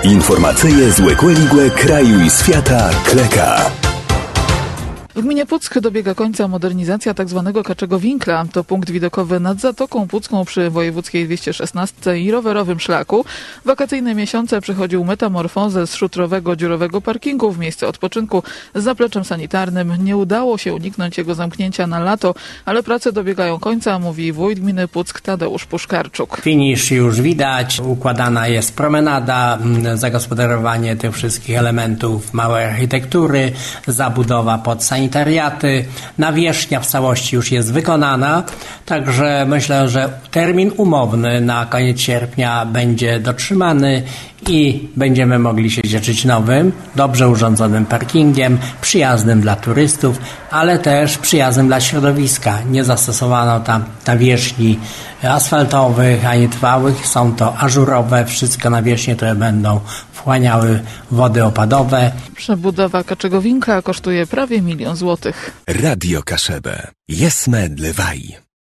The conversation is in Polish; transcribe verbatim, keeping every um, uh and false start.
Informacyje z Łekłe-Ligłe kraju i świata Kleka. W gminie Puck dobiega końca modernizacja tzw. Kaczego Winkla. To punkt widokowy nad Zatoką Pucką przy wojewódzkiej dwieście szesnaście i rowerowym szlaku. W wakacyjne miesiące przechodził metamorfozę z szutrowego dziurowego parkingu w miejsce odpoczynku z zapleczem sanitarnym. Nie udało się uniknąć jego zamknięcia na lato, ale prace dobiegają końca, mówi wójt gminy Puck Tadeusz Puszkarczuk. Finisz już widać, układana jest promenada, zagospodarowanie tych wszystkich elementów małej architektury, zabudowa pod sanitarium. Sanitariaty, nawierzchnia w całości już jest wykonana, także myślę, że termin umowny na koniec sierpnia będzie dotrzymany i będziemy mogli się cieszyć nowym, dobrze urządzonym parkingiem, przyjaznym dla turystów, ale też przyjaznym dla środowiska. Nie zastosowano tam nawierzchni asfaltowych ani trwałych, są to ażurowe, wszystko nawierzchnie, które będą wchłaniały wody opadowe. Przebudowa Kaczego Winkla kosztuje prawie milion złotych. Radio Kaszebę. Jesme dlewaj.